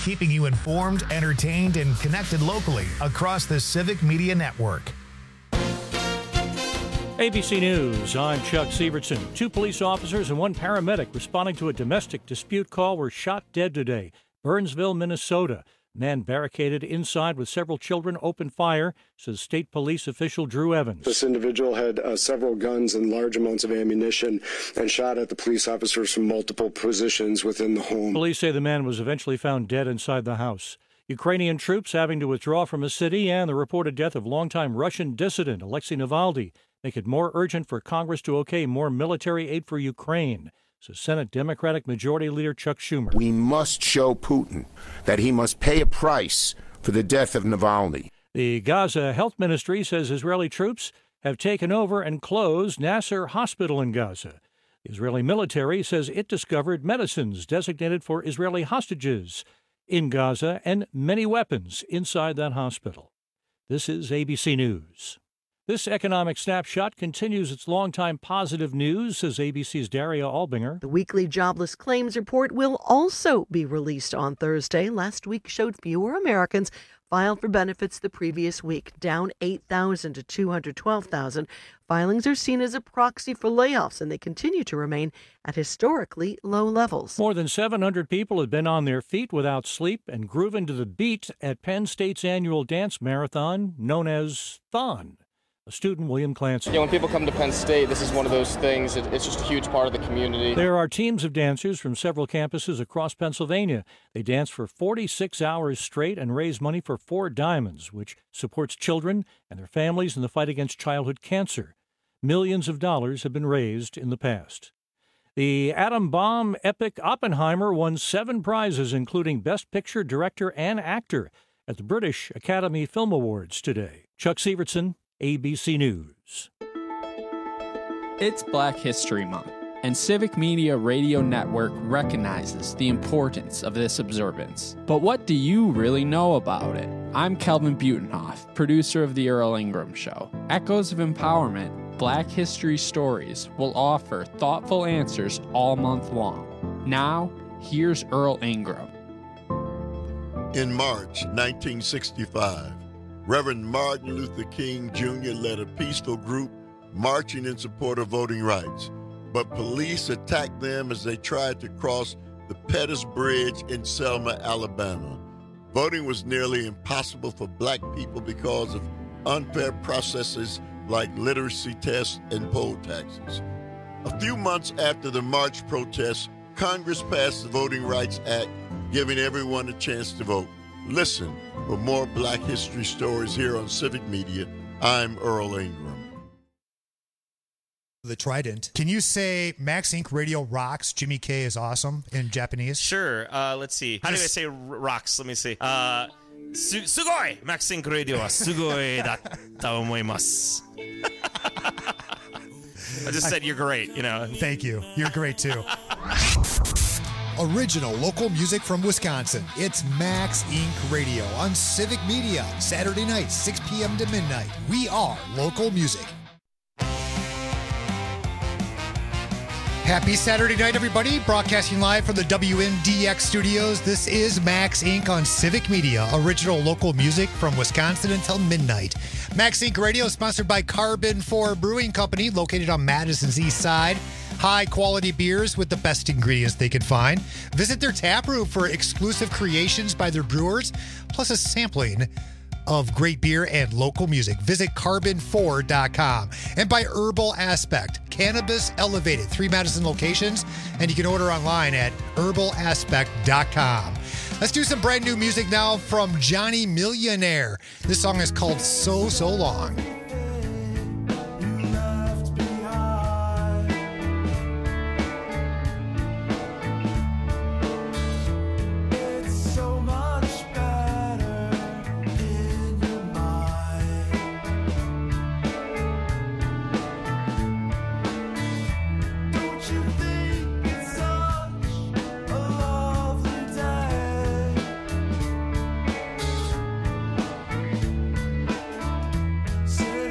keeping you informed, entertained, and connected locally across the Civic Media Network. ABC News, I'm Chuck Sievertson. 2 police officers and 1 paramedic responding to a domestic dispute call were shot dead today. Burnsville, Minnesota. Man barricaded inside with several children opened fire, says state police official Drew Evans. This individual had several guns and large amounts of ammunition and shot at the police officers from multiple positions within the home. Police say the man was eventually found dead inside the house. Ukrainian troops having to withdraw from a city and the reported death of longtime Russian dissident Alexei Navalny make it more urgent for Congress to okay more military aid for Ukraine, says Senate Democratic Majority Leader Chuck Schumer. We must show Putin that he must pay a price for the death of Navalny. The Gaza Health Ministry says Israeli troops have taken over and closed Nasser Hospital in Gaza. The Israeli military says it discovered medicines designated for Israeli hostages in Gaza and many weapons inside that hospital. This is ABC News. This economic snapshot continues its longtime positive news, says ABC's Daria Albinger. The weekly jobless claims report will also be released on Thursday. Last week showed fewer Americans filed for benefits the previous week, down 8,000 to 212,000. Filings are seen as a proxy for layoffs, and they continue to remain at historically low levels. More than 700 people have been on their feet without sleep and grooving to the beat at Penn State's annual dance marathon known as Thon. A student, William Clancy. Yeah, when people come to Penn State, this is one of those things. It's just a huge part of the community. There are teams of dancers from several campuses across Pennsylvania. They dance for 46 hours straight and raise money for 4 Diamonds, which supports children and their families in the fight against childhood cancer. Millions of dollars have been raised in the past. The atom bomb epic Oppenheimer won 7 prizes, including Best Picture, Director, and Actor at the British Academy Film Awards today. Chuck Sievertson, ABC News. It's Black History Month, and Civic Media Radio Network recognizes the importance of this observance. But what do you really know about it? I'm Kelvin Butenhoff, producer of The Earl Ingram Show. Echoes of Empowerment, Black History Stories will offer thoughtful answers all month long. Now, here's Earl Ingram. In March 1965, Reverend Martin Luther King Jr. led a peaceful group marching in support of voting rights, but police attacked them as they tried to cross the Pettus Bridge in Selma, Alabama. Voting was nearly impossible for black people because of unfair processes like literacy tests and poll taxes. A few months after the march protests, Congress passed the Voting Rights Act, giving everyone a chance to vote. Listen for more Black History stories here on Civic Media. I'm Earl Ingram. The Trident. Can you say Max Inc. Radio rocks, Jimmy K is awesome in Japanese? Sure. Let's see. How do I say rocks? Let me see. Sugoi! Max Inc. Radio wa sugoi datta omoimasu. I just said you're great, you know. Thank you. You're great, too. Original local music from Wisconsin. It's Max Inc. Radio on Civic Media. Saturday night, 6 p.m. to midnight. We are local music. Happy Saturday night, everybody. Broadcasting live from the WNDX studios. This is Max Inc. on Civic Media. Original local music from Wisconsin until midnight. Max Inc. Radio is sponsored by Carbon 4 Brewing Company, located on Madison's East Side. High-quality beers with the best ingredients they can find. Visit their tap room for exclusive creations by their brewers, plus a sampling of great beer and local music. Visit carbon4.com. And by Herbal Aspect, cannabis elevated, 3 Madison locations, and you can order online at herbalaspect.com. Let's do some brand new music now from Johnny Millionaire. This song is called So Long. Say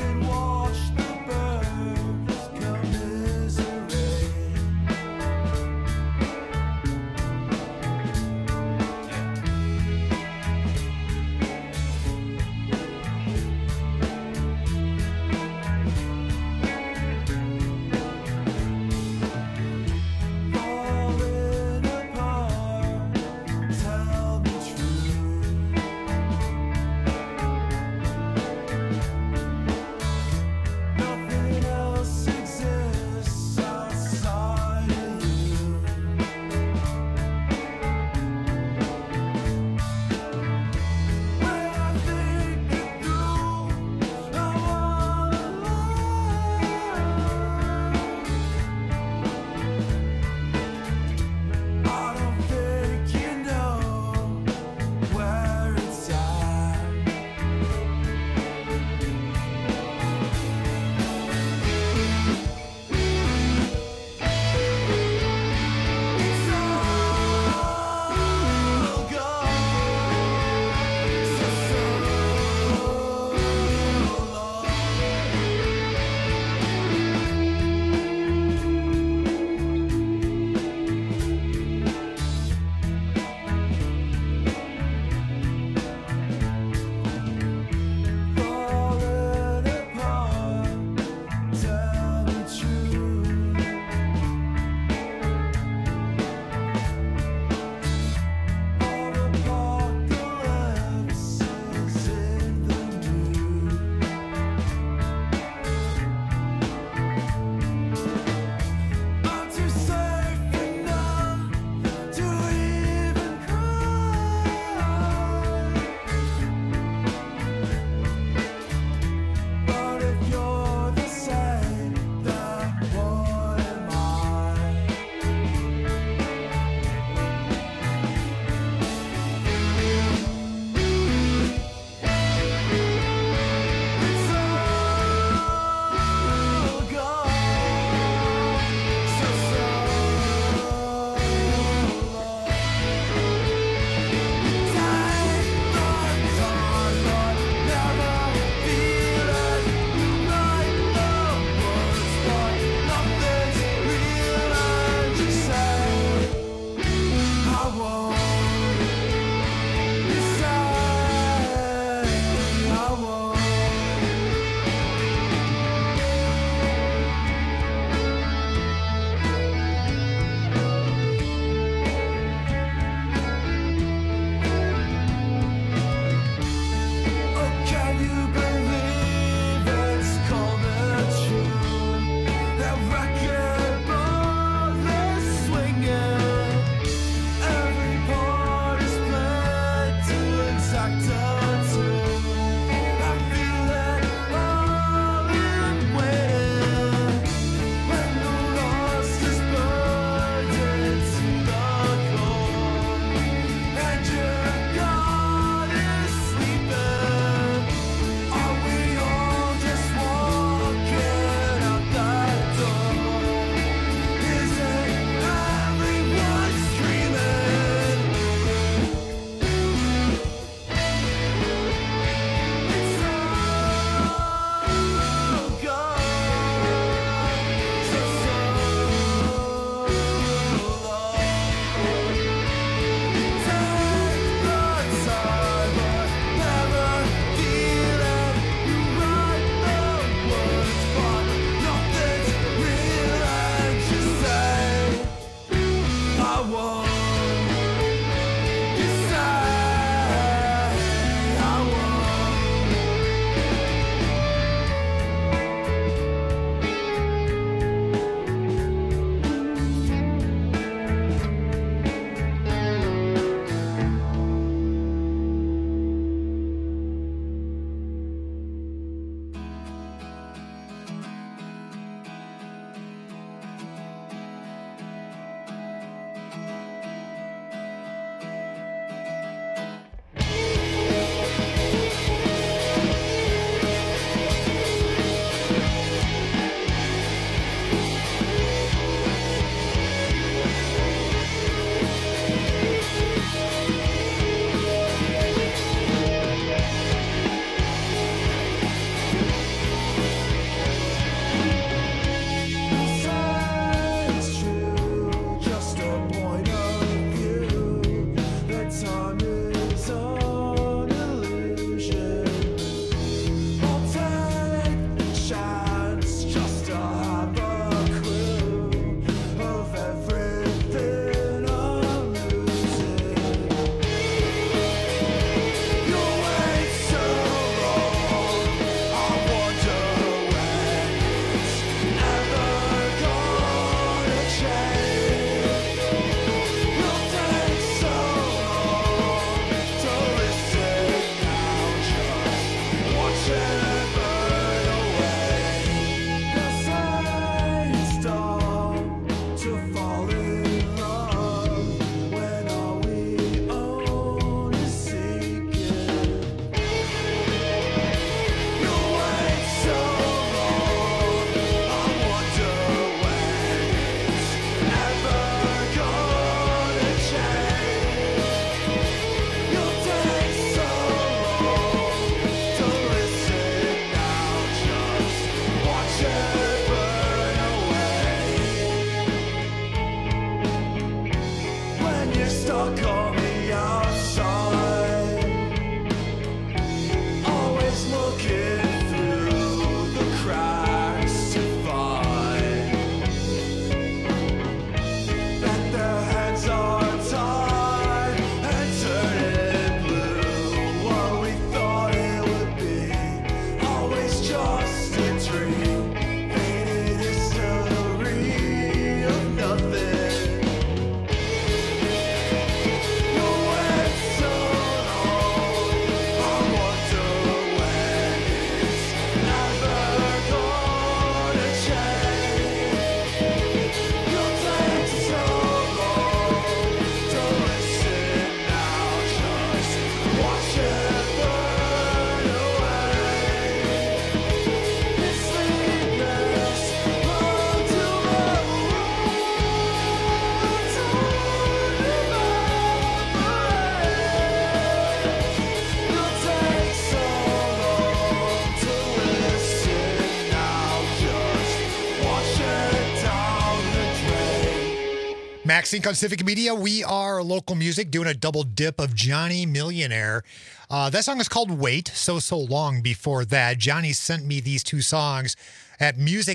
Max Inc. on Civic Media. We are local music, doing a double dip of Johnny Millionaire. That song is called Wait, So Long before that. Johnny sent me these two songs at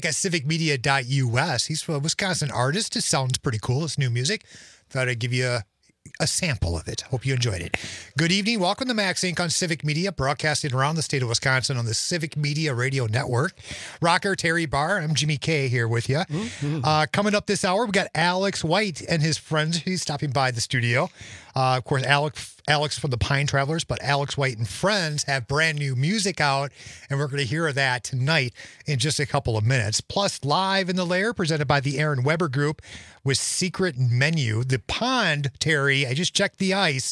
music@civicmedia.us. He's a Wisconsin artist. It sounds pretty cool. It's new music. Thought I'd give you a sample of it. Hope you enjoyed it. Good evening. Welcome to Max Inc. on Civic Media, broadcasting around the state of Wisconsin on the Civic Media Radio Network. Rocker Terry Barr. I'm Jimmy K here with you. Coming up this hour, we got Alex White and his friends. He's stopping by the studio. Of course, Alex from the Pine Travelers, but Alex White and friends have brand new music out, and we're going to hear that tonight in just a couple of minutes. Plus, live in the lair, presented by the Aaron Weber Group with Secret Menu. The pond, Terry, I just checked the ice.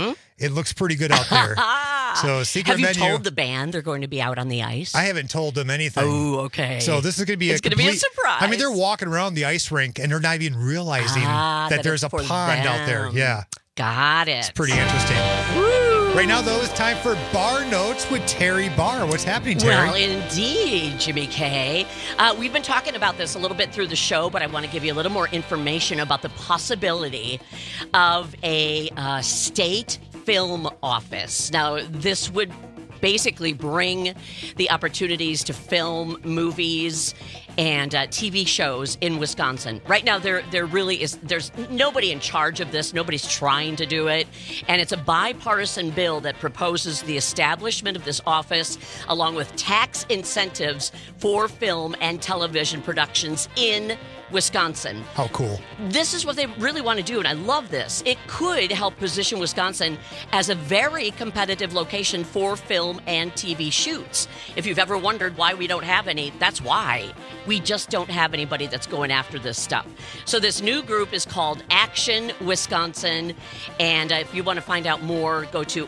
It looks pretty good out there. So, Secret Menu. Have you told the band they're going to be out on the ice? I haven't told them anything. Oh, okay. So this is going to be a surprise. I mean, they're walking around the ice rink, and they're not even realizing that there's a pond out there. Yeah. Got it. It's pretty interesting. Woo! Right now, though, it's time for Bar Notes with Terry Barr. What's happening, Terry? Well, indeed, Jimmy K. We've been talking about this a little bit through the show, but I want to give you a little more information about the possibility of a state film office. Now, this would basically bring the opportunities to film movies and TV shows in Wisconsin. Right now, there really is, there's nobody in charge of this. Nobody's trying to do it. And it's a bipartisan bill that proposes the establishment of this office along with tax incentives for film and television productions in Wisconsin. How cool. This is what they really want to do, and I love this. It could help position Wisconsin as a very competitive location for film and TV shoots. If you've ever wondered why we don't have any, that's why. We just don't have anybody that's going after this stuff. So this new group is called Action Wisconsin, and if you want to find out more, go to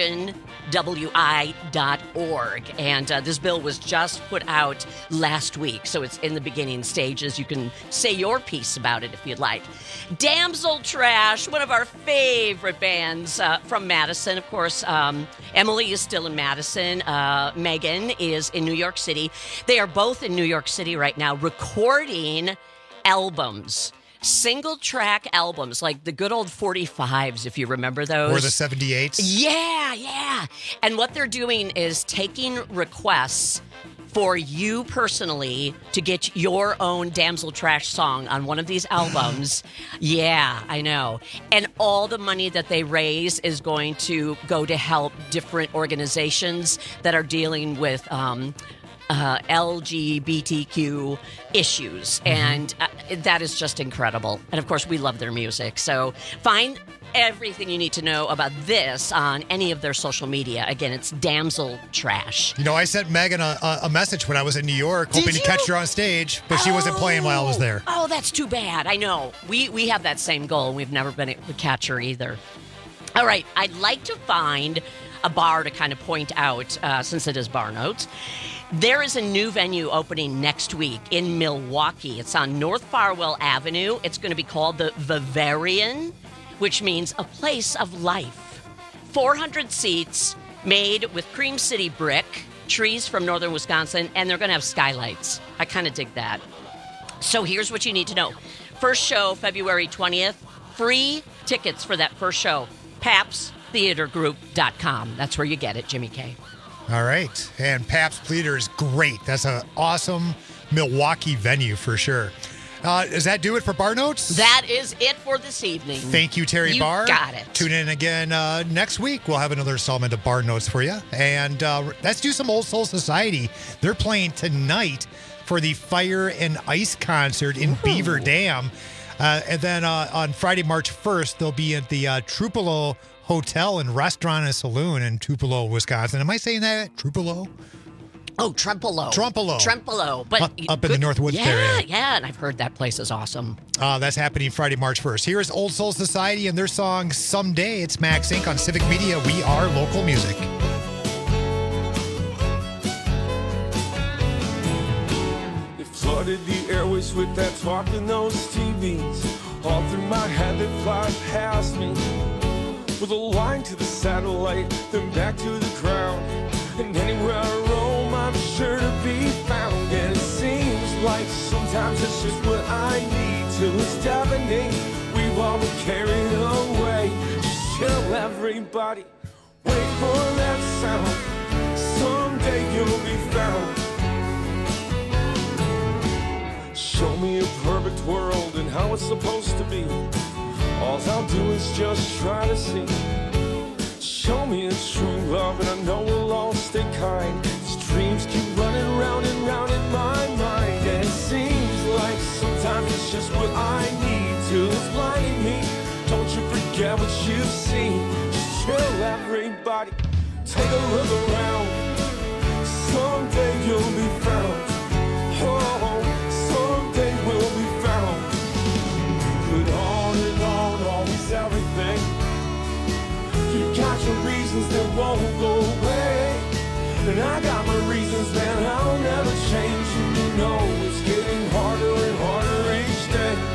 actionwi.org. And this bill was just put out last week, so it's in the beginning stages. You can say your piece about it if you'd like. Damsel Trash, one of our favorite bands from Madison. Of course, Emily is still in Madison. Megan is in New York City. They are both in New York City right now recording albums. Single-track albums, like the good old 45s, if you remember those. Or the 78s. Yeah. And what they're doing is taking requests for you personally to get your own Damsel Trash song on one of these albums. Yeah, I know. And all the money that they raise is going to go to help different organizations that are dealing with LGBTQ issues. And that is just incredible. And of course, we love their music. So find everything you need to know about this on any of their social media. Again, it's Damsel Trash. You know, I sent Megan a message when I was in New York, hoping to catch her on stage, but she wasn't playing while I was there. Oh, that's too bad. I know. We have that same goal. We've never been able to catch her either. All right. I'd like to find a bar to kind of point out, since it is Bar Notes. There is a new venue opening next week in Milwaukee. It's on North Farwell Avenue. It's going to be called the Bavarian, which means a place of life. 400 seats made with Cream City brick, trees from northern Wisconsin, and they're going to have skylights. I kind of dig that. So here's what you need to know. First show, February 20th. Free tickets for that first show. PapsTheaterGroup.com. That's where you get it, Jimmy K. All right. And Pabst Theater is great. That's an awesome Milwaukee venue for sure. Does that do it for Bar Notes? That is it for this evening. Thank you, Terry Barr. You got it. Tune in again next week. We'll have another installment of Bar Notes for you. And let's do some Old Soul Society. They're playing tonight for the Fire and Ice concert in Beaver Dam. And then on Friday, March 1st, they'll be at the Trupelo Hotel and Restaurant and Saloon in Tupelo, Wisconsin. Am I saying that? Trupelo? Oh, Trempolo. But up in the North Woods area. Yeah, and I've heard that place is awesome. That's happening Friday, March 1st. Here's Old Soul Society and their song Someday. It's Max Inc. on Civic Media. We are local music. They flooded the airways with that talk in those TVs. All through my head they fly past me. With a line to the satellite, then back to the ground. And anywhere I roam, I'm sure to be found. And it seems like sometimes it's just what I need till it's deafening. We I'll be carried away. Just chill, everybody. Wait for that sound. Someday you'll be found. Show me a perfect world and how it's supposed to be. All I'll do is just try to see. Show me a true love and I know we'll all stay kind. These dreams keep running round and round in my mind. And it seems like sometimes it's just what I need to. It's blinding me. Don't you forget what you've seen. Just chill, everybody. Take a look around. Someday you'll be found. Oh, someday we'll be found. But on and on, always everything. You got your reasons that won't go away. And I got my reasons that I'll never change. And you know it's getting harder and harder each day.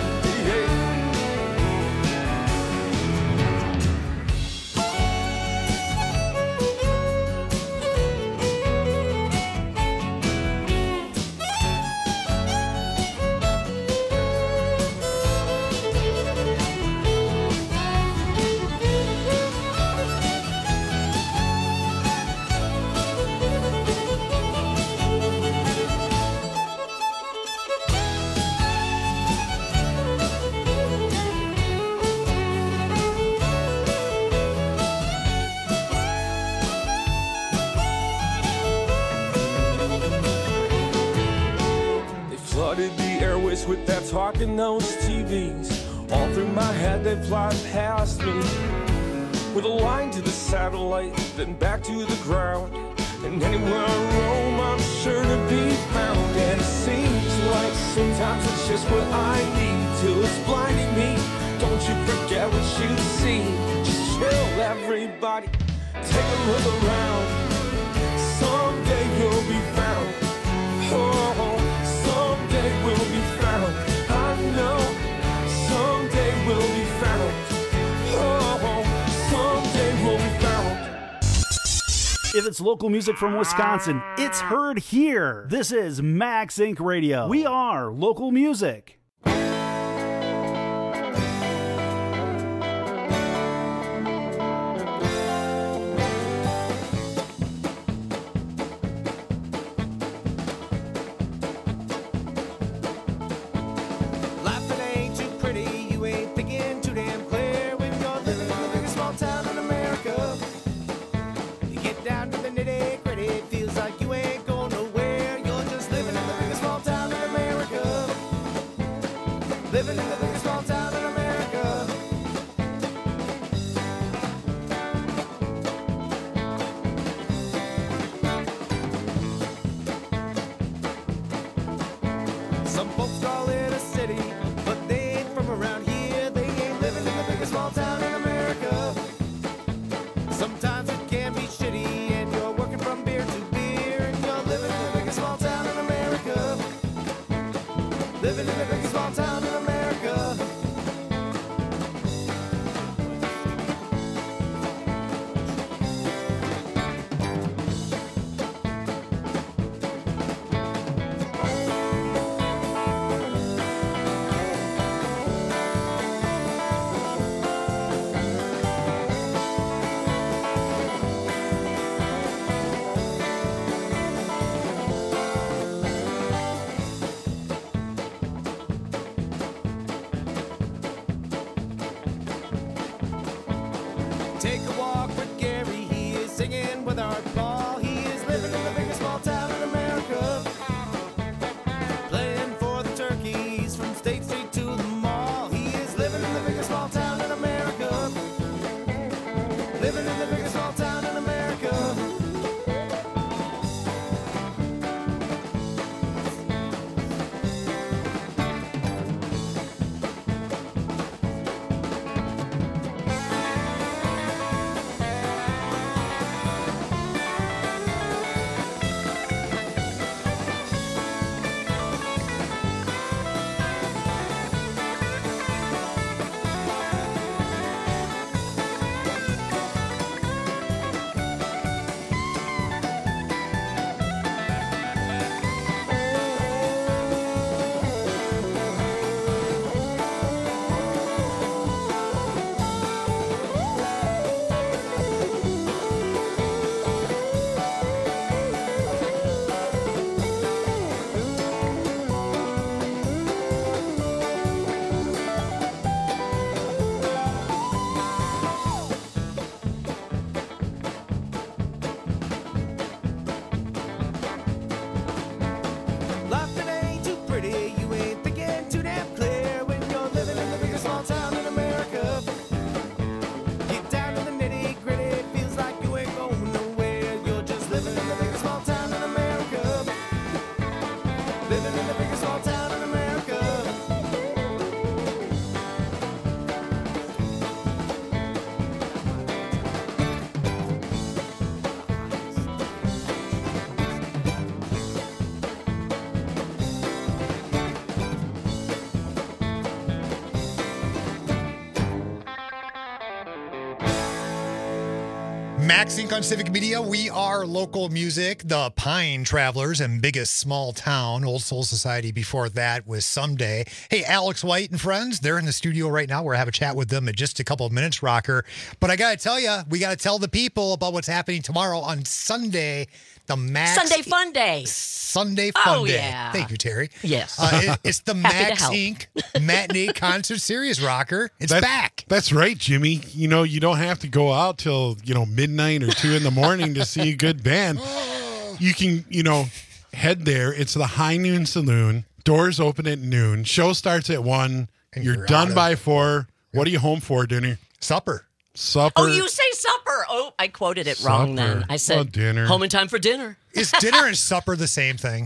With that talk and those TVs, all through my head they fly past me. With a line to the satellite, then back to the ground. And anywhere I roam, I'm sure to be found. And it seems like sometimes it's just what I need till it's blinding me. Don't you forget what you've seen. Just chill, everybody. Take a look around. Someday you'll be found. Oh, someday we'll be found. I know someday we'll be found. Oh, someday we'll be found. If it's local music from Wisconsin, it's heard here. This is Max Inc. Radio. We are local music. Max Inc. on Civic Media. We are local music, the Pine Travelers and Biggest Small Town. Old Soul Society before that was Someday. Hey, Alex White and friends, they're in the studio right now. We're having a chat with them in just a couple of minutes, Rocker. But I got to tell you, we got to tell the people about what's happening tomorrow on Sunday. The Max Sunday Fun Day. Sunday Fun Day. Yeah. Thank you, Terry. Yes. It's the Max Inc. Matinee Concert Series, Rocker. It's back. That's right, Jimmy. You know, you don't have to go out till, midnight or 2 in the morning to see a good band. You can, head there. It's the High Noon Saloon. Doors open at noon. Show starts at 1. And you're done by 4. What are you home for, dinner? Supper. Oh, you say supper. Oh, I quoted it wrong then. I said dinner. Home in time for dinner. Is dinner and supper the same thing?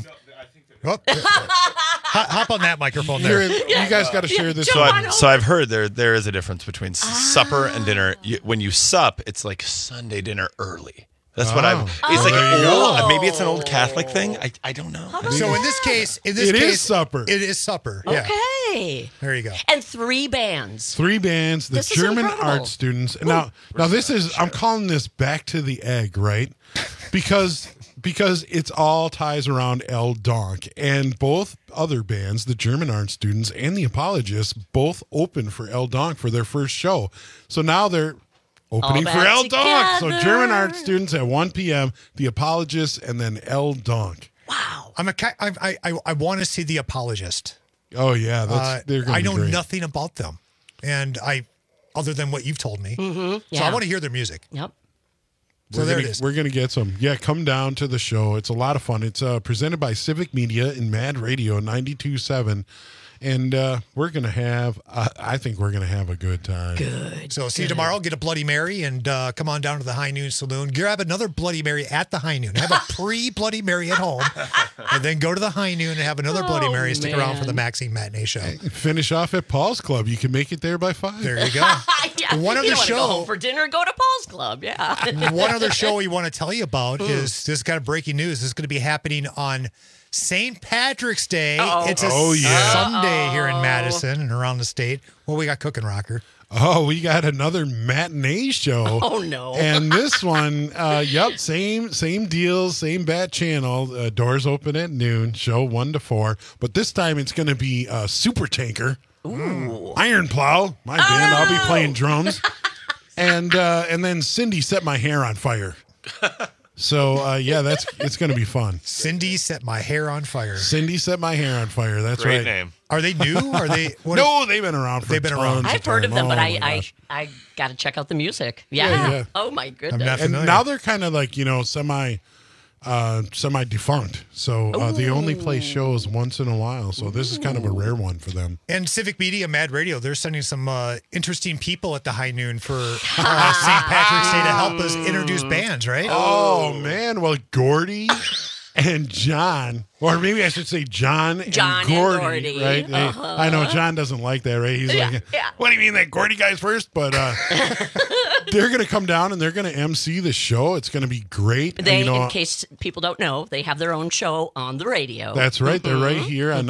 Hop on that microphone there. You guys got to share this. So I've heard there is a difference between supper and dinner. When you sup, it's like Sunday dinner early. That's what I've. It's like maybe it's an old Catholic thing. I don't know. So in this case, it is supper. It is supper. Yeah. Okay. There you go. And 3 bands. 3 bands. The German art students. Now this is. I'm calling this back to the egg, right? Because it's all ties around El Donk, and both other bands, the German art students and the Apologists, both open for El Donk for their first show. So now they're opening for El Donk. So German art students at 1 p.m., the Apologists, and then El Donk. Wow. I want to see the Apologist. Oh yeah, they're going to be I know great. nothing about them, and other than what you've told me. Mm-hmm. So I want to hear their music. Yep. So there it is. We're going to get some. Yeah, come down to the show. It's a lot of fun. It's presented by Civic Media and Mad Radio 92.7. And we're going to have, I think we're going to have a good time. Good. So see you tomorrow. Get a Bloody Mary and come on down to the High Noon Saloon. Grab another Bloody Mary at the High Noon. Have a pre-Bloody Mary at home. And then go to the High Noon and have another Bloody Mary. Stick around for the Maxine Matinee Show. Finish off at Paul's Club. You can make it there by 5. There you go. Yeah. One other you show. Go home for dinner, go to Paul's Club. Yeah. One other show we want to tell you about is this kind of breaking news. This is going to be happening on St. Patrick's Day. It's a Sunday here in Madison and around the state. What we got cooking, Rocker? Oh, we got another matinee show. Oh, no. And this one, same deal, same bat channel. Doors open at noon, show 1 to 4. But this time it's going to be Super Tanker. Ooh. Iron Plow, my band. I'll be playing drums. And then Cindy Set My Hair on Fire. So, it's going to be fun. Cindy Set My Hair on Fire. Cindy Set My Hair on Fire. That's Great right. name. Are they new? Are they? No, they've been around for They've been around. I've heard of them, but I I got to check out the music. Yeah. Oh, my goodness. And now they're kind of like, semi-defunct. So they only play shows once in a while. So this is kind of a rare one for them. And Civic Media, Mad Radio, they're sending some interesting people at the High Noon for St. Patrick's Day to help us introduce bands, right? Oh, man. Well, Gordy and John, or maybe I should say John and Gordy, right? Uh-huh. I know John doesn't like that, right? He's like, what do you mean that Gordy guy's first? But they're going to come down and they're going to MC the show. It's going to be great. They, in case people don't know, they have their own show on the radio. That's right. They're right here on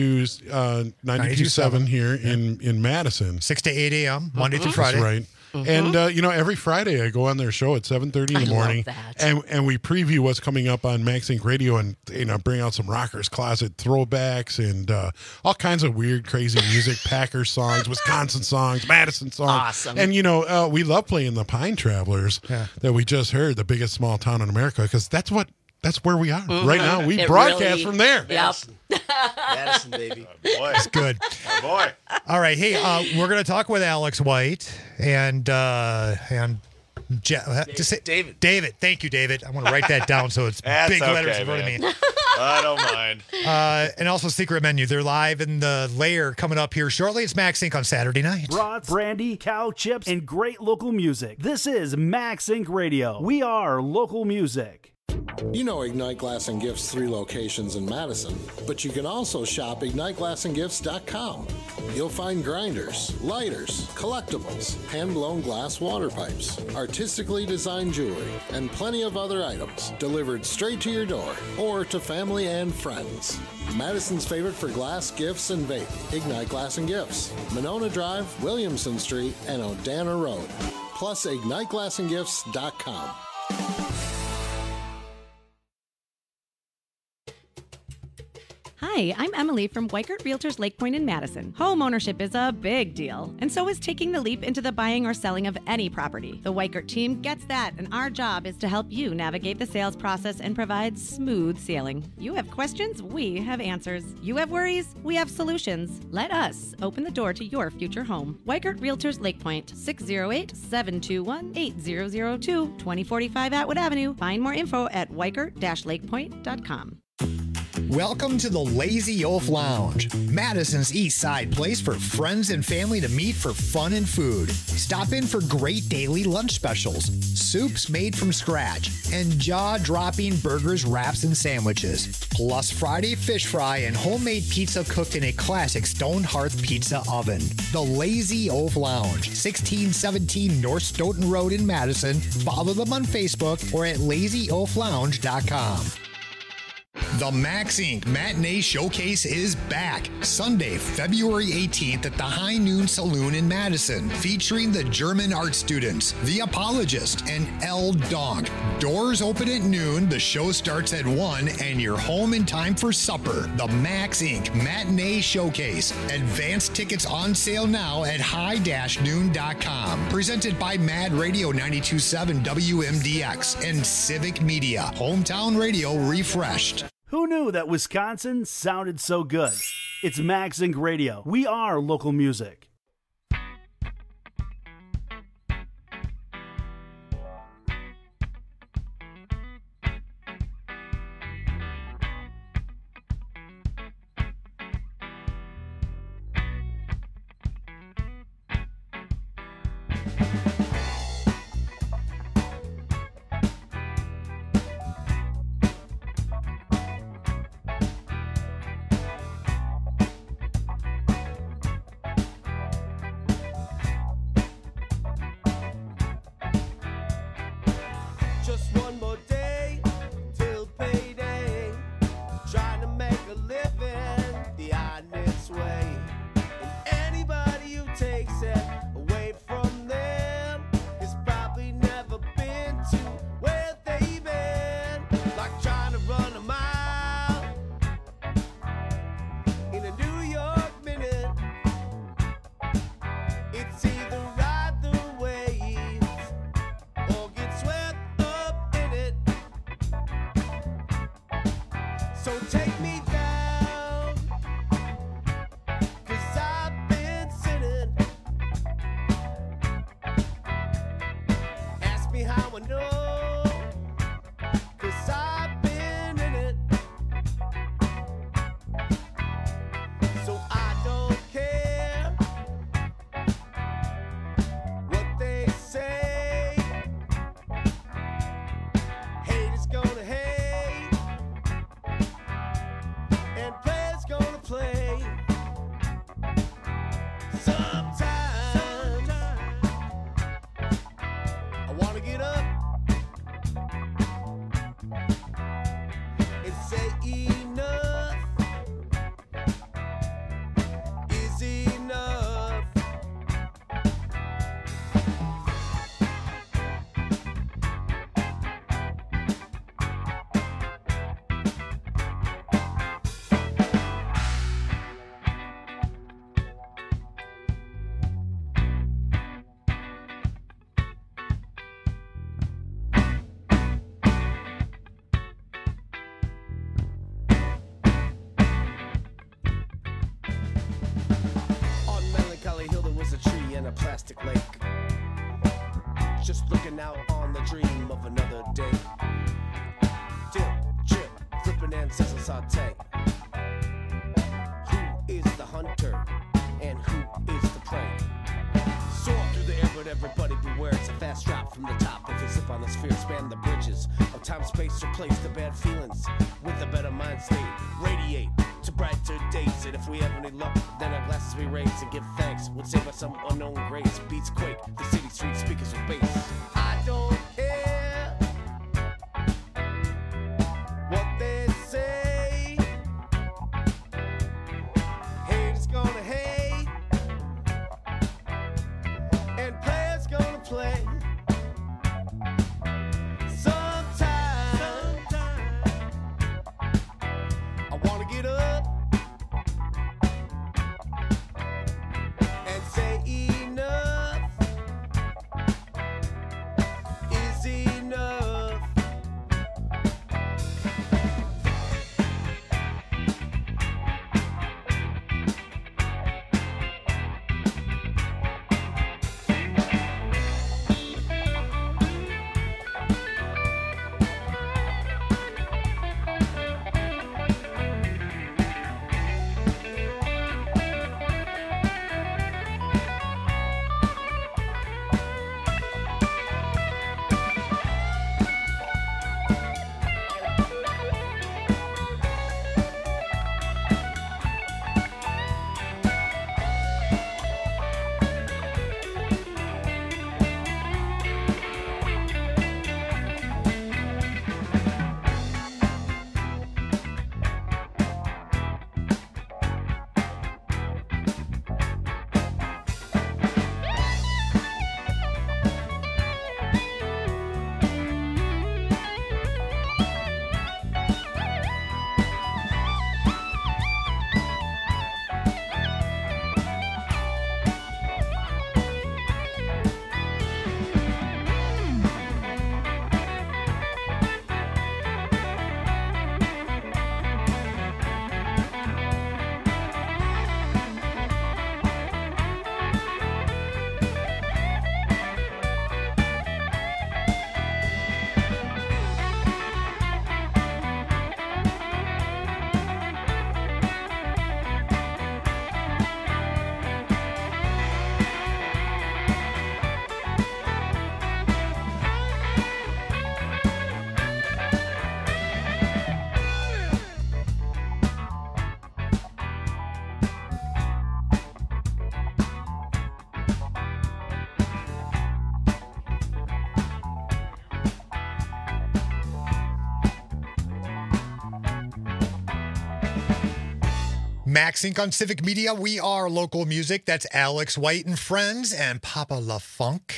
92.7 here in Madison. 6 to 8 a.m., Monday through Friday. That's right. And, every Friday I go on their show at 7:30 in the morning. And we preview what's coming up on Max Inc. Radio and, bring out some Rockers Closet throwbacks and all kinds of weird, crazy music, Packers songs, Wisconsin songs, Madison songs. Awesome. And, we love playing the Pine Travelers that we just heard, the biggest small town in America, because that's where we are right now. We broadcast from there. Yep. Madison, baby. Oh, boy. It's good. Oh, boy. All right. Hey, we're going to talk with Alex White and David. David. Thank you, David. I want to write that down so it's big letters in front of me. I don't mind. And also Secret Menu. They're live in the Lair coming up here shortly. It's Max Inc. on Saturday night. Brats, brandy, cow chips, and great local music. This is Max Inc. Radio. We are local music. You know Ignite Glass and Gifts' 3 locations in Madison, but you can also shop IgniteGlassandGifts.com. You'll find grinders, lighters, collectibles, hand-blown glass water pipes, artistically designed jewelry, and plenty of other items delivered straight to your door or to family and friends. Madison's favorite for glass, gifts, and vape, Ignite Glass and Gifts, Monona Drive, Williamson Street, and Odana Road. Plus, IgniteGlassandGifts.com. Hi, I'm Emily from Weikert Realtors Lake Point in Madison. Home ownership is a big deal, and so is taking the leap into the buying or selling of any property. The Weikert team gets that, and our job is to help you navigate the sales process and provide smooth sailing. You have questions, we have answers. You have worries, we have solutions. Let us open the door to your future home. Weikert Realtors Lake Point, 608-721-8002, 2045 Atwood Avenue. Find more info at weikert-lakepoint.com. Welcome to the Lazy Oaf Lounge, Madison's East Side place for friends and family to meet for fun and food. Stop in for great daily lunch specials, soups made from scratch, and jaw-dropping burgers, wraps, and sandwiches. Plus Friday fish fry and homemade pizza cooked in a classic stone hearth pizza oven. The Lazy Oaf Lounge, 1617 North Stoughton Road in Madison. Follow them on Facebook or at lazyoaflounge.com. The Max Inc. Matinee Showcase is back Sunday, February 18th at the High Noon Saloon in Madison, featuring the German art students, The Apologist, and El Donk. Doors open at noon, the show starts at 1, and you're home in time for supper. The Max Inc. Matinee Showcase. Advance tickets on sale now at high-noon.com. Presented by Mad Radio 92.7 WMDX and Civic Media. Hometown radio refreshed. Who knew that Wisconsin sounded so good? It's Max Inc. Radio. We are local music. plastic lake. Just looking out on the dream of another day. Dip, chip, flipping and sizzle saute. Who is the hunter and who is the prey? Soar through the air, but everybody beware, it's a fast drop from the top. If you slip on the sphere, span the bridges of time, space, replace the bad feelings with a better mind state. Radiate to brighter days, and if we have any luck, then our glasses we raise and give thanks. Would say by some unknown grace, beats quake, the city street speakers with bass. I don't care what they say. Haters gonna hate, and players gonna play. Sometimes I wanna get up and say enough is enough. Max Inc. on Civic Media. We are local music. That's Alex White and Friends and Papa La Funk.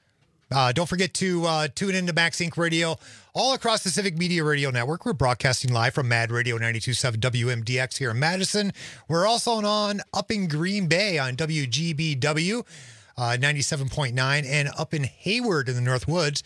Don't forget to tune into Max Inc. Radio all across the Civic Media Radio Network. We're broadcasting live from Mad Radio 92.7 WMDX here in Madison. We're also on up in Green Bay on WGBW 97.9 and up in Hayward in the North Woods,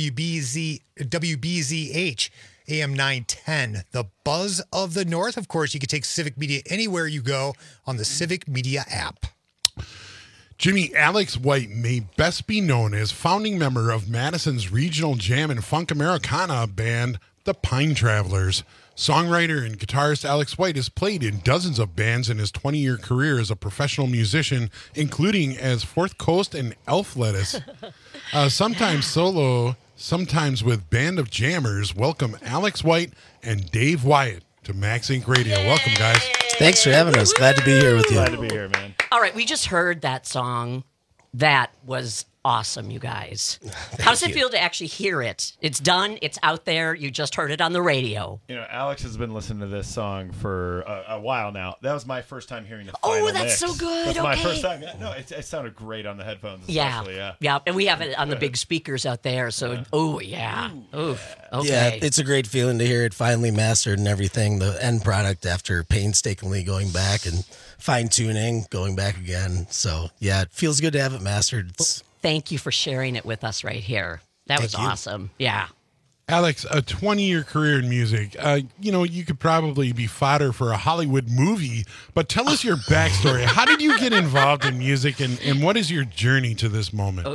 WBZH. AM 910, the buzz of the North. Of course, you can take Civic Media anywhere you go on the Civic Media app. Jimmy, Alex White may best be known as founding member of Madison's regional jam and funk Americana band, the Pine Travelers. Songwriter and guitarist Alex White has played in dozens of bands in his 20-year career as a professional musician, including as Fourth Coast and Elf Lettuce. Sometimes solo, sometimes with Band of Jammers. Welcome Alex White and Dave Wyatt to Max Inc. Radio. Welcome, guys. Thanks for having us. Glad to be here with you. Glad to be here, man. All right, we just heard that song. That was awesome, you guys. How does it feel to actually hear it? It's done. It's out there. You just heard it on the radio. You know, Alex has been listening to this song for a while now. That was my first time hearing the Oh, final that's mix. so good. That's my Okay. first time. No, it sounded great on the headphones, especially. Yeah. And we have it on the big speakers out there. So, oh, yeah. Oof. Okay. Yeah, it's a great feeling to hear it finally mastered and everything, the end product after painstakingly going back and fine-tuning, going back again. So, yeah, it feels good to have it mastered. Thank you for sharing it with us right here. That was awesome. Yeah. Alex, a 20-year career in music. You could probably be fodder for a Hollywood movie, but tell us your backstory. How did you get involved in music, and what is your journey to this moment? Oh.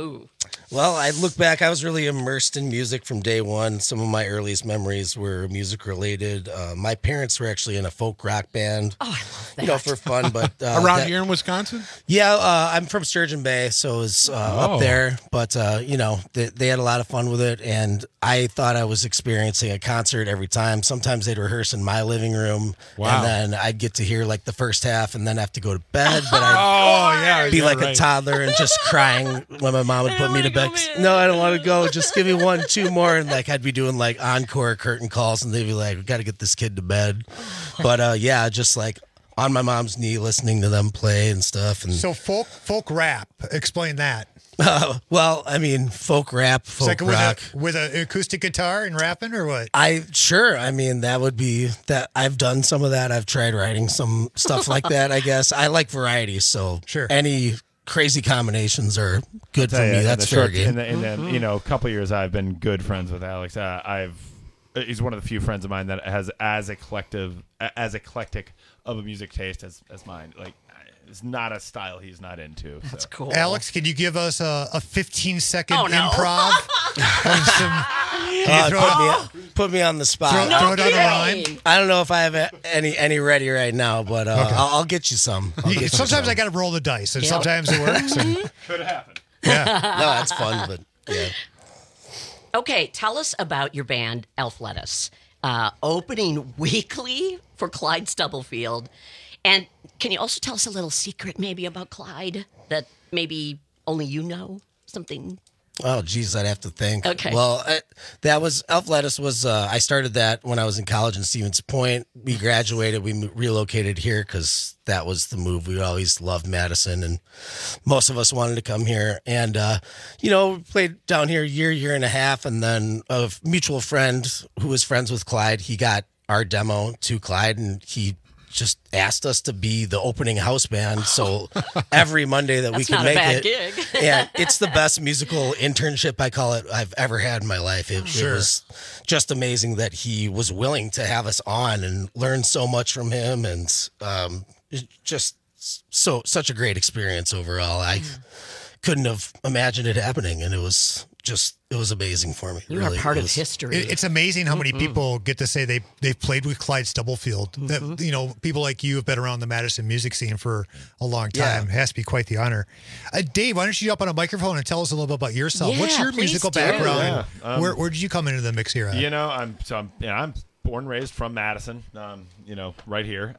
Well, I look back, I was really immersed in music from day one. Some of my earliest memories were music related. My parents were actually in a folk rock band. Oh, I love that. You know, for fun, but around here in Wisconsin. Yeah, I'm from Sturgeon Bay, so it's up there. But you know, they had a lot of fun with it, and I thought I was experiencing a concert every time. Sometimes they'd rehearse in my living room, and then I'd get to hear like the first half, and then have to go to bed. But I'd be like a toddler and just crying when my mom would put me to bed. No, I don't want to go. Just give me 1, 2 more, and like I'd be doing like encore curtain calls, and they'd be like, "We got to get this kid to bed." But yeah, just like on my mom's knee, listening to them play and stuff. And so folk rap. Explain that. Well, I mean, folk rap, folk rock with an acoustic guitar and rapping, or what? Sure. I mean, that would be that. I've done some of that. I've tried writing some stuff like that. I guess I like variety, so sure. Any crazy combinations are good for me. That's fair game. In the you know, couple years, I've been good friends with Alex. He's one of the few friends of mine that has as eclectic of a music taste as mine. Like, it's not a style he's not into. That's cool. Alex, can you give us a 15-second improv? Put me on the spot. Throw it on a rhyme. I don't know if I have any ready right now, but I'll get you some. Sometimes I got to roll the dice, and sometimes it works. Could happen. Yeah. No, that's fun, but yeah. Okay, tell us about your band, Elf Lettuce, opening weekly for Clyde Stubblefield. And can you also tell us a little secret maybe about Clyde that maybe only you know? Something? Oh, geez, I'd have to think. Okay. Well, that was Elf Lettuce was, I started that when I was in college in Stevens Point. We graduated, we relocated here because that was the move. We always loved Madison, and most of us wanted to come here. And, you know, played down here a year and a half, and then a mutual friend who was friends with Clyde, he got our demo to Clyde, and he just asked us to be the opening house band. So every Monday that we could make it. Gig. Yeah, it's the best musical internship, I call it, I've ever had in my life. It was just amazing that he was willing to have us on and learn so much from him, and just such a great experience overall. I couldn't have imagined it happening, and it was amazing for me. You are part of history. It's amazing how many people get to say they've played with Clyde Stubblefield. That, you know, people like you have been around the Madison music scene for a long time. It has to be quite the honor. Dave, why don't you jump on a microphone and tell us a little bit about yourself? Yeah, What's your musical background? Yeah. Where did you come into the mix here? You know, I'm born and raised from Madison. You know, right here.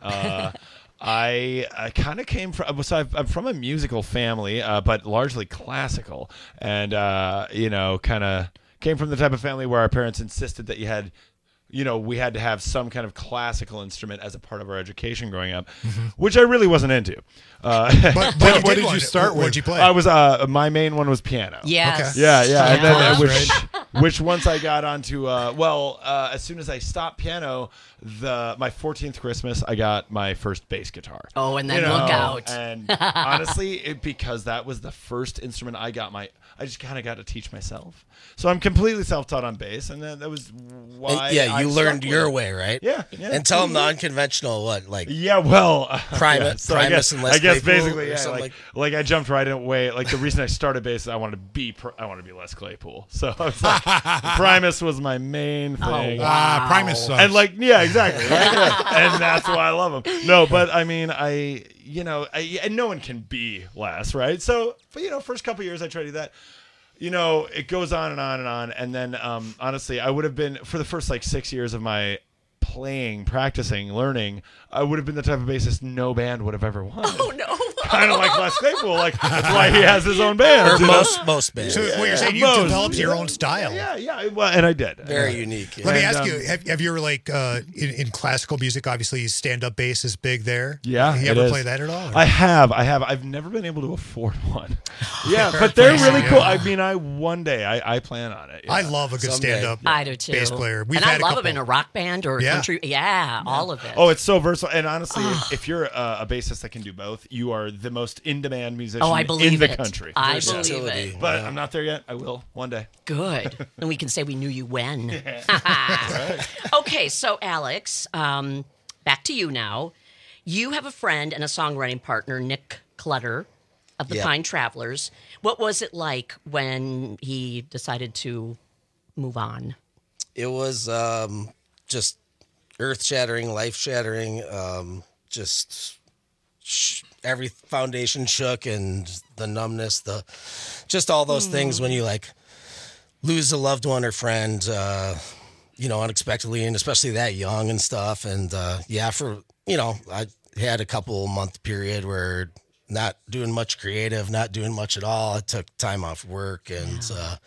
I kind of came from, so I'm from a musical family, but largely classical, and you know, kind of came from the type of family where our parents insisted that we had to have some kind of classical instrument as a part of our education growing up, which I really wasn't into. But what did you start with? What did you play? I was my main one was piano. Yes. Okay. Yeah, and then which once I got onto as soon as I stopped piano, my 14th Christmas I got my first bass guitar. Oh, and then look out. And honestly, because that was the first instrument I just kind of got to teach myself. So I'm completely self-taught on bass, and then that was why. You learned your way, right? Yeah. And tell them the unconventional Primus and Les I guess Claypool basically, or like I jumped right away. Like the reason I started bass, I wanted to be Les Claypool. So I was like, Primus was my main thing. Oh, wow. Primus sucks. And exactly. Right? Yeah. And that's why I love him. No, but I mean, and no one can be Les, right? So, but first couple years I tried to do that. It goes on and on and on. And then, honestly, I would have been, for the first 6 years of my playing, practicing, learning, I would have been the type of bassist no band would have ever wanted. Oh, no. Kind of like Les Claypool. That's why he has his own band. Or most bands. So what you're saying, you developed your own style. Yeah. Well, and I did. Very unique. Yeah. Let me ask you, have you ever in classical music, obviously stand-up bass is big there. Yeah. You ever play that at all? Or? I have. I've never been able to afford one. Yeah, but they're really cool. I mean, one day I plan on it. Yeah. I love a good stand-up I do too. bass player. I love them in a rock band or country. Yeah, all of it. Oh, it's so versatile. And honestly, if you're a bassist that can do both, you are the most in-demand musician in the country. I believe it. But I'm not there yet. I will one day. Good. And we can say we knew you when. Right. Okay, so Alex, back to you now. You have a friend and a songwriting partner, Nick Clutter of the Pine Travelers. What was it like when he decided to move on? It was just earth-shattering, life-shattering. Every foundation shook, and the numbness, just all those things when you like lose a loved one or friend, unexpectedly, and especially that young and stuff. And I had a couple month period where not doing much creative, not doing much at all. I took time off work and,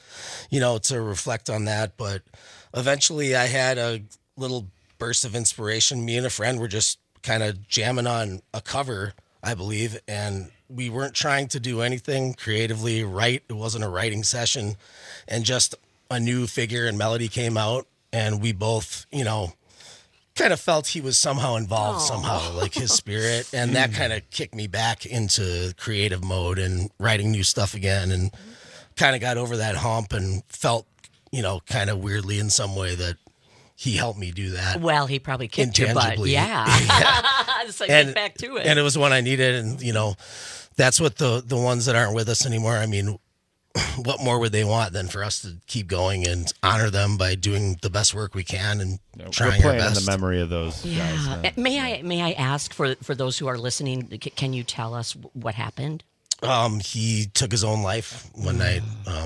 to reflect on that. But eventually I had a little burst of inspiration. Me and a friend were just kind of jamming on a cover, I believe, and we weren't trying to do anything creatively right. It wasn't a writing session, and just a new figure and melody came out, and we both, kind of felt he was somehow involved somehow, like his spirit, and that kind of kicked me back into creative mode and writing new stuff again, and kind of got over that hump and felt, kind of weirdly in some way that he helped me do that. Well, he probably kicked your butt. Yeah. So get back to it. And it was one I needed. And, that's what the ones that aren't with us anymore, I mean, what more would they want than for us to keep going and honor them by doing the best work we can and trying our best. In the memory of those guys. May I ask, for those who are listening, can you tell us what happened? He took his own life one night.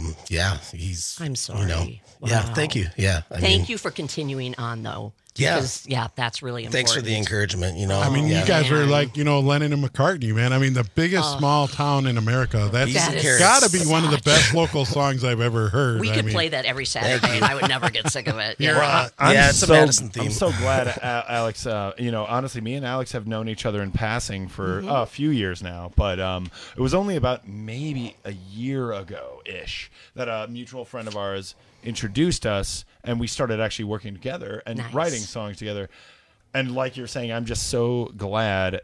I'm sorry. Wow. Yeah, thank you. Yeah. Thank you for continuing on, though. Because, that's really important. Thanks for the encouragement, I mean, you guys are like, Lennon and McCartney, man. I mean, the biggest small town in America. That's got to be one of the best local songs I've ever heard. We could play that every Saturday, and I would never get sick of it. It's a Madison theme. I'm so glad, Alex. Honestly, me and Alex have known each other in passing for a few years now, but it was only about maybe a year ago-ish that a mutual friend of ours introduced us, and we started actually working together and writing songs together. And like you're saying, I'm just so glad.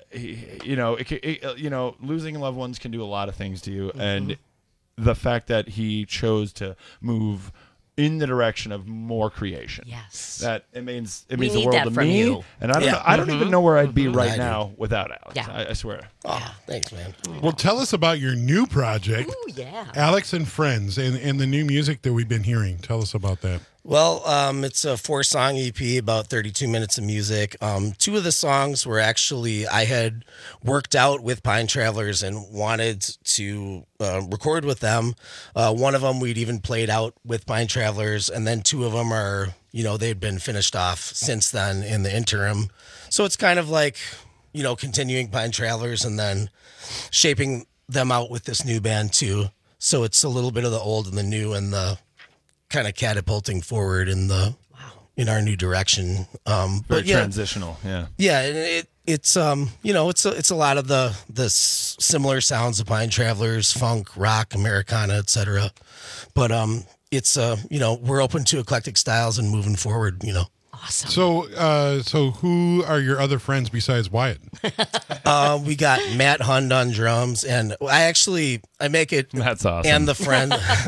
Losing loved ones can do a lot of things to you, and the fact that he chose to move in the direction of more creation. Yes, that it means the world to me. You. And I don't even know where I'd be right now without Alex. Yeah. I swear. Oh, thanks, man. Well, tell us about your new project, Alex and Friends, and the new music that we've been hearing. Tell us about that. Well, it's a 4-song EP, about 32 minutes of music. 2 of the songs were actually I had worked out with Pine Travelers and wanted to record with them. One of them we'd even played out with Pine Travelers, and then 2 of them are, they'd been finished off since then in the interim. So it's kind of like, continuing Pine Travelers and then shaping them out with this new band too. So it's a little bit of the old and the new, and the kind of catapulting forward in our new direction. Very transitional. It's it's a lot of the similar sounds of Pine Travelers, funk, rock, Americana, etc. But it's we're open to eclectic styles and moving forward. Awesome. So who are your other friends besides Wyatt? We got Matt Hund on drums, and I make it. That's awesome. And the friend,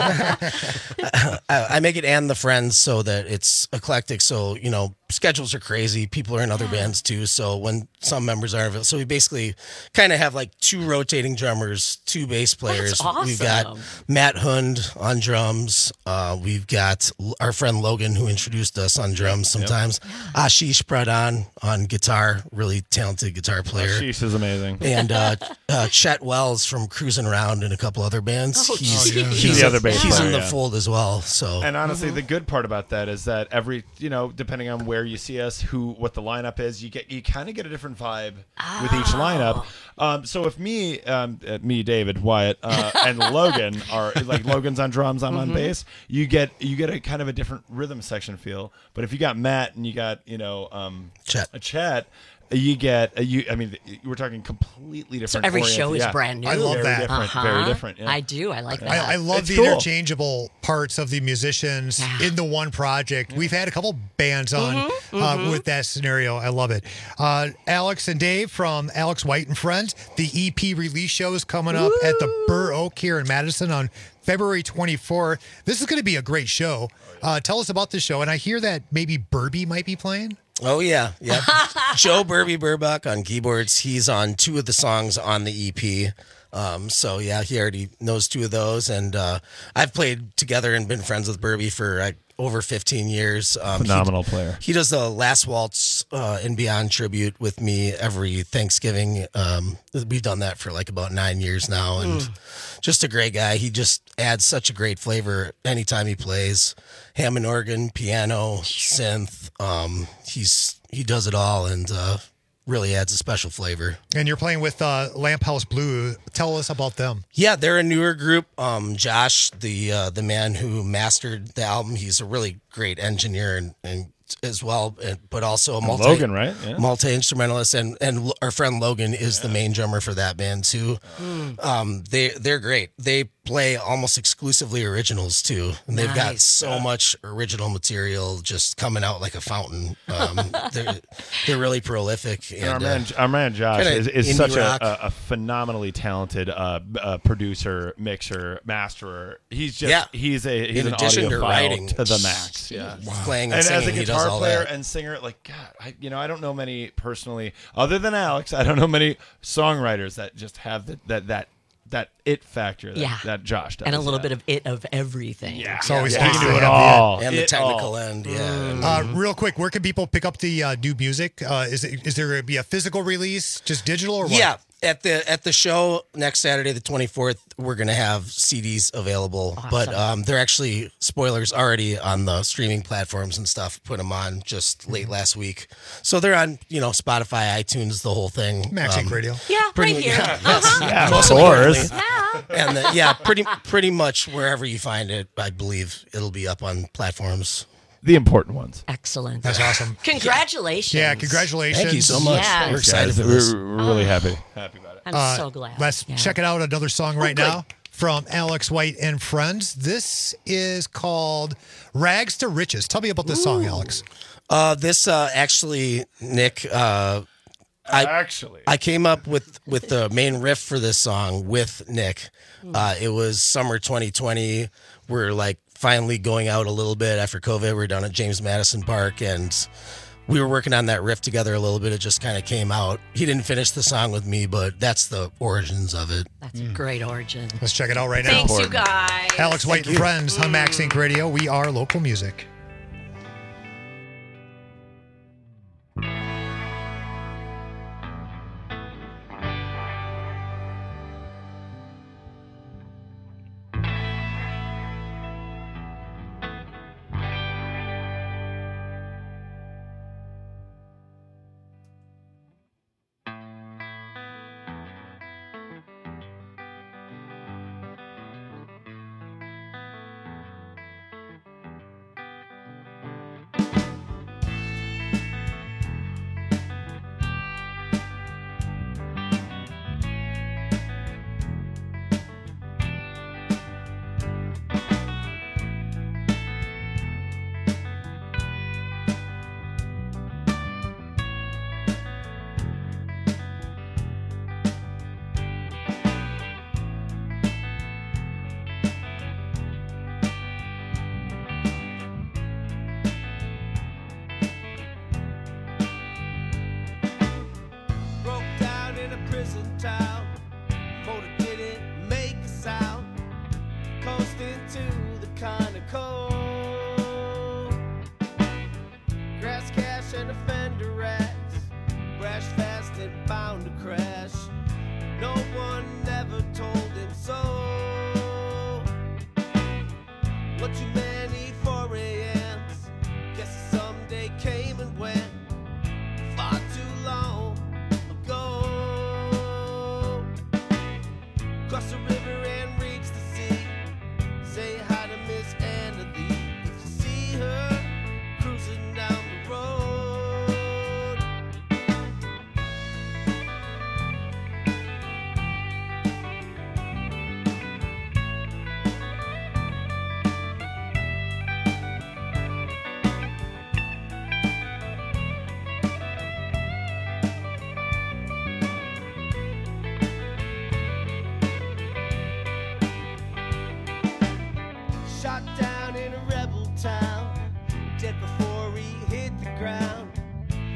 I make it and the friends so that it's eclectic. So schedules are crazy. People are in other bands too. So when some members are available, so we basically kind of have like 2 rotating drummers, 2 bass players. That's awesome. We've got Matt Hund on drums. We've got our friend Logan, who introduced us, on drums sometimes. Ashish Pradhan on guitar, really talented guitar player. Ashish is amazing. And Chet Wells from Cruising Around and a couple other bands. He's the other bass He's player, in the fold as well. So, and honestly, the good part about that is that every depending on where you see us, what the lineup is, you kind of get a different vibe with each lineup. So if me, David, Wyatt, and Logan are like, Logan's on drums, I'm on bass, you get a kind of a different rhythm section feel. But if you got Matt and you got Chet, you get we're talking completely different. So every show is brand new. I love that. Different, very different. Yeah. I do. I like that. I love the interchangeable parts of the musicians in the one project. We've had a couple bands on with that scenario. I love it. Alex and Dave from Alex White and Friends. The EP release show is coming up at the Burr Oak here in Madison on February 24th. This is going to be a great show. Tell us about this show. And I hear that maybe Burby might be playing. Oh, yeah. Joe Burby Burbach on keyboards. He's on 2 of the songs on the EP. So yeah, he already knows 2 of those, and I've played together and been friends with Burby for over 15 years. Phenomenal player. He does the Last Waltz and Beyond tribute with me every Thanksgiving. We've done that for like about 9 years now, and just a great guy. He just adds such a great flavor anytime he plays. Hammond organ, piano, synth. He does it all, and really adds a special flavor. And you're playing with Lamp House Blue. Tell us about them. Yeah, they're a newer group. Josh, the man who mastered the album, he's a really great engineer and as well, but also a Logan, right? Yeah. Multi-instrumentalist, and our friend Logan is the main drummer for that band too. They're great. They play almost exclusively originals too, and they've got so much original material just coming out like a fountain. They're really prolific. And our man Josh is such a a phenomenally talented producer, mixer, masterer. He's just he's an audiophile to the max. Yeah, playing and singing, as a guitar player and singer, like God, I don't know many personally, other than Alex. I don't know many songwriters that just have that it factor that Josh does. And a little bit of it of everything. Yeah. It's always nice nice to to do it have all. and the technical end. Yeah. Real quick, where can people pick up the new music? Is there going to be a physical release, just digital, or what? Yeah. At the show next Saturday, the 24th, we're going to have CDs available. Awesome. But they're actually, spoilers, already on the streaming platforms and stuff. Put them on just late last week. So they're on, Spotify, iTunes, the whole thing. Max Inc. Radio. Yeah, pretty right here. Yeah, of course. And pretty much wherever you find it, I believe it'll be up on platforms. The important ones. Excellent. That's awesome. Congratulations. Yeah, congratulations. Thank you so much. Yes. We're excited for this. We're really happy about it. I'm so glad. Let's check it out. Another song right now from Alex White and Friends. This is called Rags to Riches. Tell me about this song, Alex. This actually, Nick, I came up with the main riff for this song with Nick. It was summer 2020. We're like finally going out a little bit after COVID. We were down at James Madison Park, and we were working on that riff together a little bit. It just kind of came out. He didn't finish the song with me, but that's the origins of it. That's a great origin. Let's check it out right now. Thanks, you guys. Alex White and Friends on Max Inc. Radio. We are local music.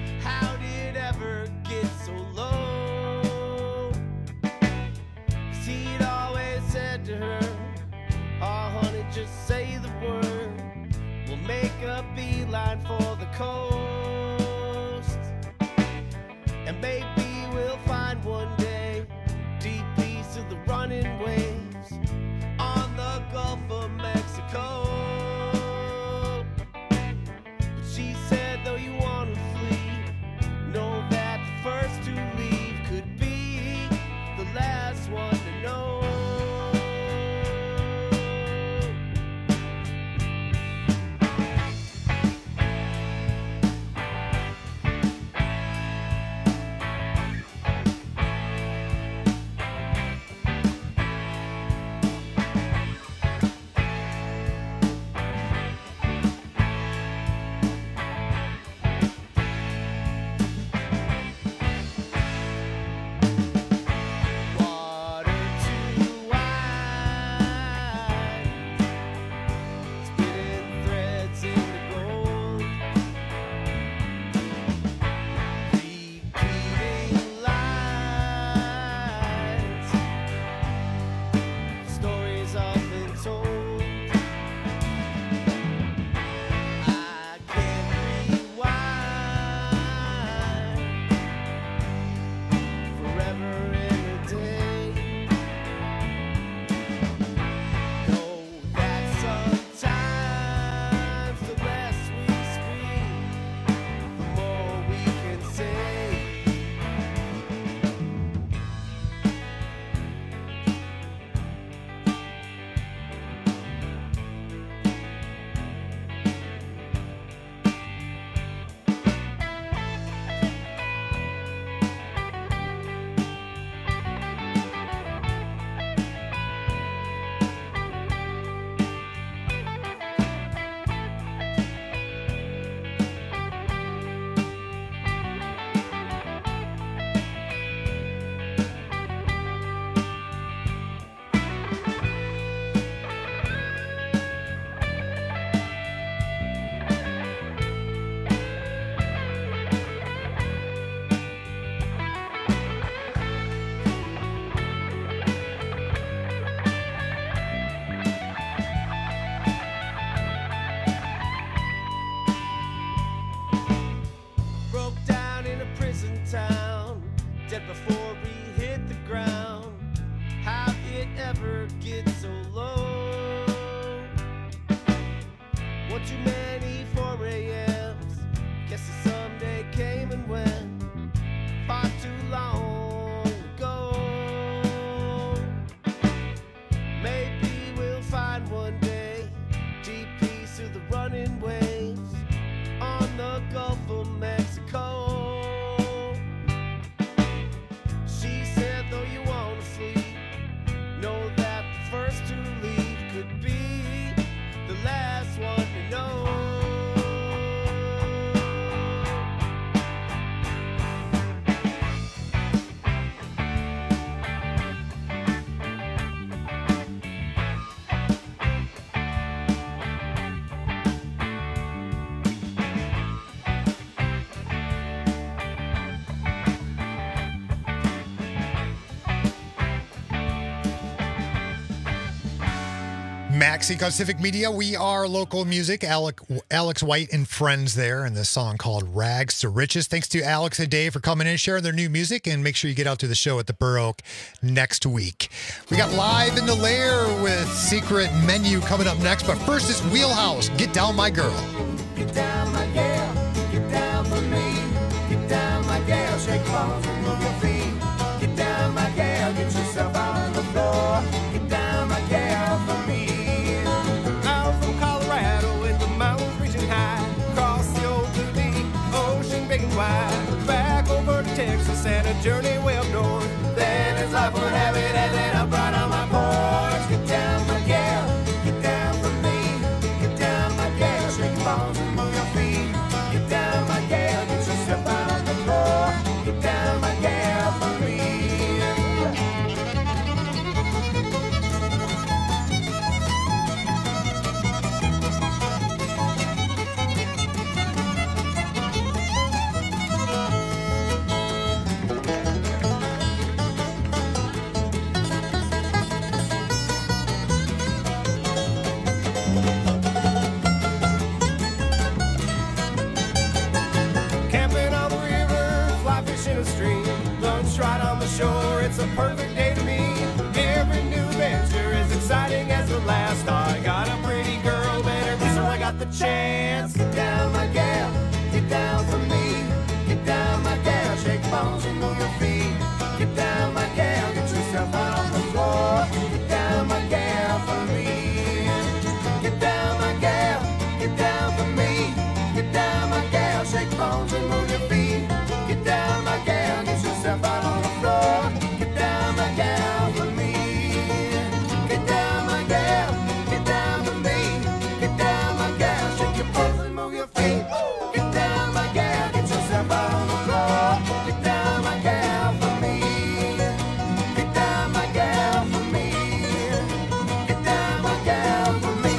He say the word, we'll make a beeline for the coast. And maybe we'll find one day deep east of the running waves on the Gulf of Mexico. But she said, though you want to flee, know that the first to leave could be the last one to know. Dead before we hit the ground. How it ever gets so low? One too many 4 a.m.s. Guess the someday came and went far too long ago. Maybe we'll find one day deep peace through the running waves on the Gulf of Mexico. Know that the first to leave could be the last one to know. Max Inc. on Civic Media. We are local music. Alex White and friends there, and this song called Rags to Riches. Thanks to Alex and Dave for coming in and sharing their new music, and make sure you get out to the show at the Burr Oak next week. We got Live in the Lair with Secret Menu coming up next, but first is Wheelhouse, Get Down My Girl. Get down my gal, get down for me. Get down my gal, shake your bones and move your feet. Get down my gal, get yourself out on the floor. Get down my gal for me. I'm from Colorado with the mountains reaching high. Across the old blue deep ocean big and wide. Back over to Texas and a journey way up north. Then as life would have it, and then up right on my porch. Get down my gal, get down for me. Get down my gal, shake your bones and move your feet. Get down my gal, get yourself out on the floor. Get down my gal for me. a perfect day to me. Every new venture is exciting as the last. I got a pretty girl, better kiss her, I got the chance. Get down, my gal, get down for me. Get down, my gal, shake bones and move your feet. Get down, my gal, get yourself out on the floor. Get down, my gal, for me. Get down, my gal, get down for me. Get down, my gal, shake bones and move your feet. Get down, my gal, get yourself out on the floor. Get down, my gal, for me. Get down, my gal, get down for me. Get down, my gal, shake your bones and move your feet. Get down, my gal, get yourself out on the floor. Get down, my gal, for me. Get down, my gal, for me. Get down, my gal, for me.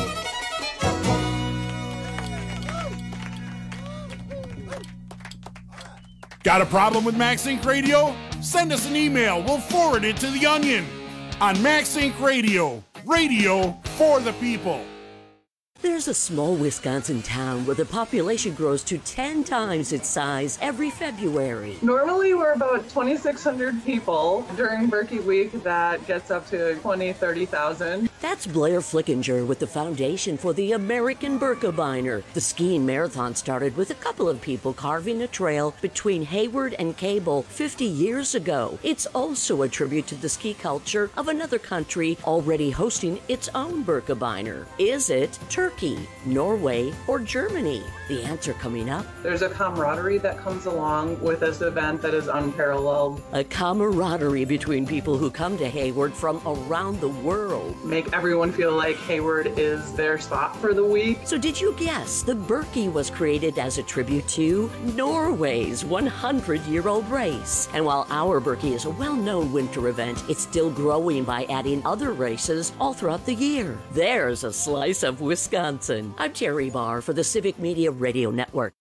Got a problem with Max Inc. Radio? Send us an email. We'll forward it to The Onion. On Max Inc. Radio. Radio for the people. There's a small Wisconsin town where the population grows to 10 times its size every February. Normally we're about 2,600 people. During Berkey Week, that gets up to 20,000, 30,000. That's Blair Flickinger with the Foundation for the American Birkebeiner. The skiing marathon started with a couple of people carving a trail between Hayward and Cable 50 years ago. It's also a tribute to the ski culture of another country already hosting its own Birkebeiner. Is it Turkey, Norway, or Germany? The answer coming up. There's a camaraderie that comes along with this event that is unparalleled. A camaraderie between people who come to Hayward from around the world. Make everyone feel like Hayward is their spot for the week. So did you guess the Berkey was created as a tribute to Norway's 100-year-old race? And while our Berkey is a well-known winter event, it's still growing by adding other races all throughout the year. There's a slice of Wisconsin. I'm Terry Barr for the Civic Media Radio Network.